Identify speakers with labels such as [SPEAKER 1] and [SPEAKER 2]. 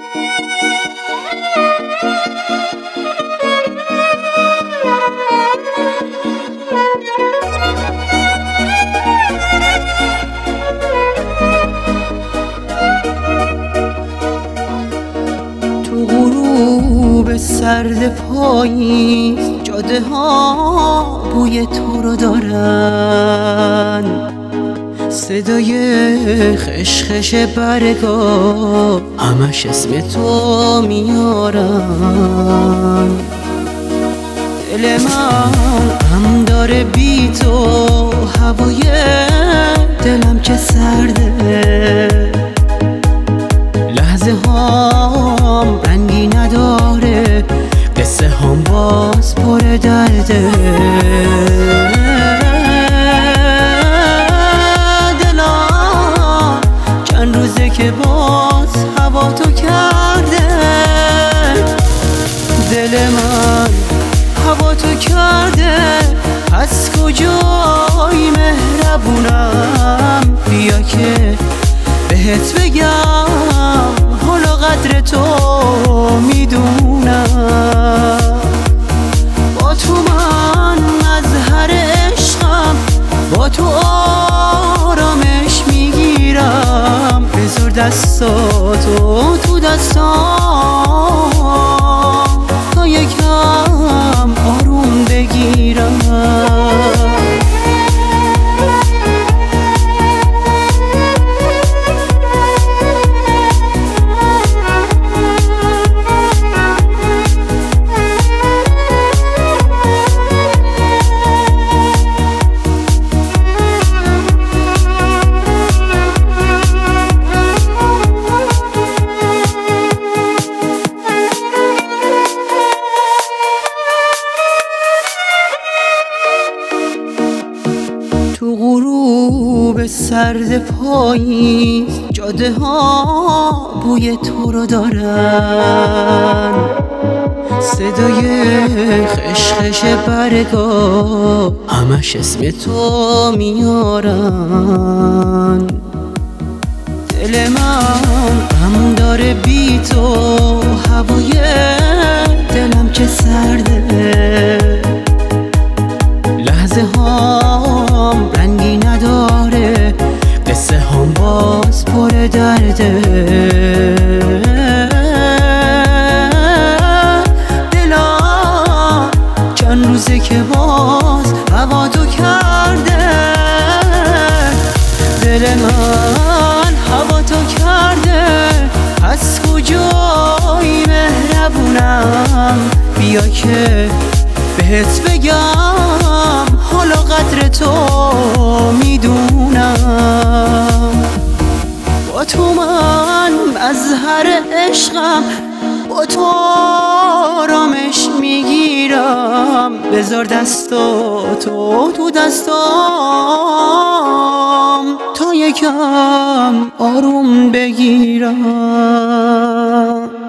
[SPEAKER 1] تو غروب سرد پاییز جاده ها بوی تو رو دارن، صدای خشخش برگا همش اسم تو میارن. دل من غم داره بی تو، هوای دلم که سرده، لحظه هام رنگی نداره، قصه هم باز پر درده. دلم چند روزه که باز هوا تو کرده، دل من هوا تو کرده. از کجای مهربونم، بیا که بهت بگم حالا قدر تو میدونم. با تو من مظهر عشقم، با تو آرامش میگیرم. بذار دستاتو تو دستام تا یکم آروم بگیرم. تو غروب سرد پاییز جاده ها بوی تو رو دارن، صدای خشخش برگا همش اسم تو میارن. دل من غم داره بی تو، هوای دلم که سرده، لحظه هام رنگی نداره، قصه هم باز پر درده. دلم چند روزه که باز هوا تو کرده، دل من هوا تو کرده. از کجای مهربونم، بیا که بهت بگم حالا قدر تو میدونم. با تو من مظهر عشقم، با تو آرامش میگیرم. بذار دستاتو تو دستام تا یکم آروم بگیرم.